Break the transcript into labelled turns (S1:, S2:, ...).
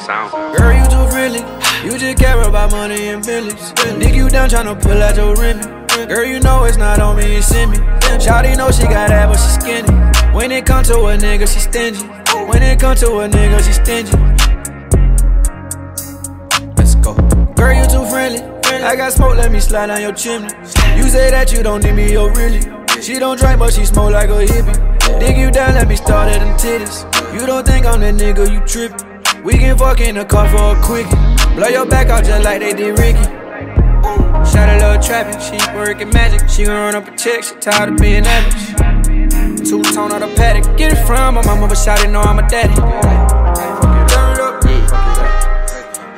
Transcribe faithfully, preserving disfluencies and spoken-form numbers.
S1: sound.
S2: Girl, you too friendly. You just care about money and feelings. Dig you down tryna pull out your Remy. Girl, you know it's not on me, it's in me. Shawty know she got ass, but she skinny. When it come to a nigga, she stingy. When it come to a nigga, she stingy. Let's go. Girl, you too friendly. I got smoke, let me slide down your chimney. You say that you don't need me, yo, really. She don't drink, but she smoke like a hippie. Dig you down, let me start at them titties. You don't think I'm that nigga, you trippin'. We can fuck in the car for a quickie. Blow your back out just like they did Ricky. Shot a little trapping, she working magic. She gon' run up a check, she tired of being average. Two-tone on the paddock, get it from my mama, but shawty know I'm a daddy.